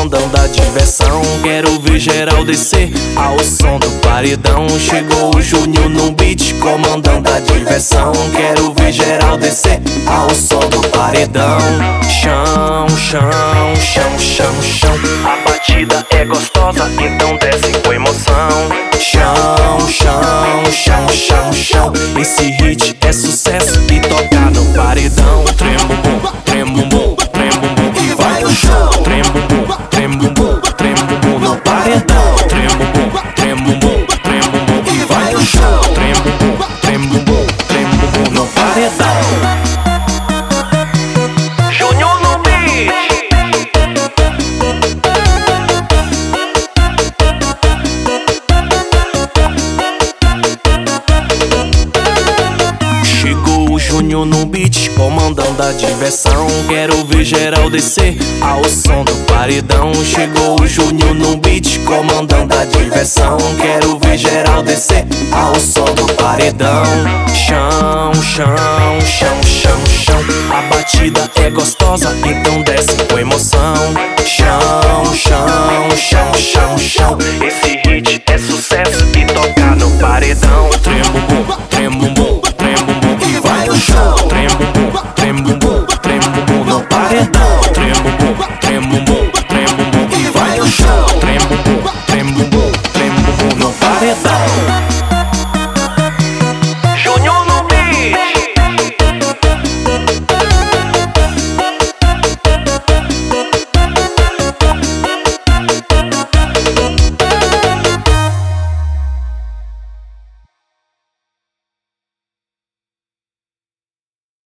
comandando a diversão. Quero ver geral descer ao som do paredão. Chegou o Júnior no beat, comandando a diversão. Quero ver geral descer ao som do paredão. Chão, chão, chão, chão, chão. A batida é gostosa, então desce com emoção. Chão, chão, chão, chão, chão. Esse hit é sucesso e toca no paredão. Trem bumbum, trem bumbum, trem bumbum e vai pro chão. Trem bumbum, trem bumbum, trem bumbum no paredão. Trem bumbum, trem bumbum, trem bumbum e vai pro chão. Trem bumbum, trem bumbum, trem bumbum no paredão. Júnior no beat. Chegou o Júnior no beat, comandando a diversão. Quero ver geral descer ao som do paredão. Chegou o Júnior no beat, comandando a diversão. Quero ver geral descer ao som do paredão. Chão, chão, chão, chão, chão. A batida é gostosa, então desce com emoção. Chão, chão, chão, chão, chão. Esse hit é sucesso e toca no paredão.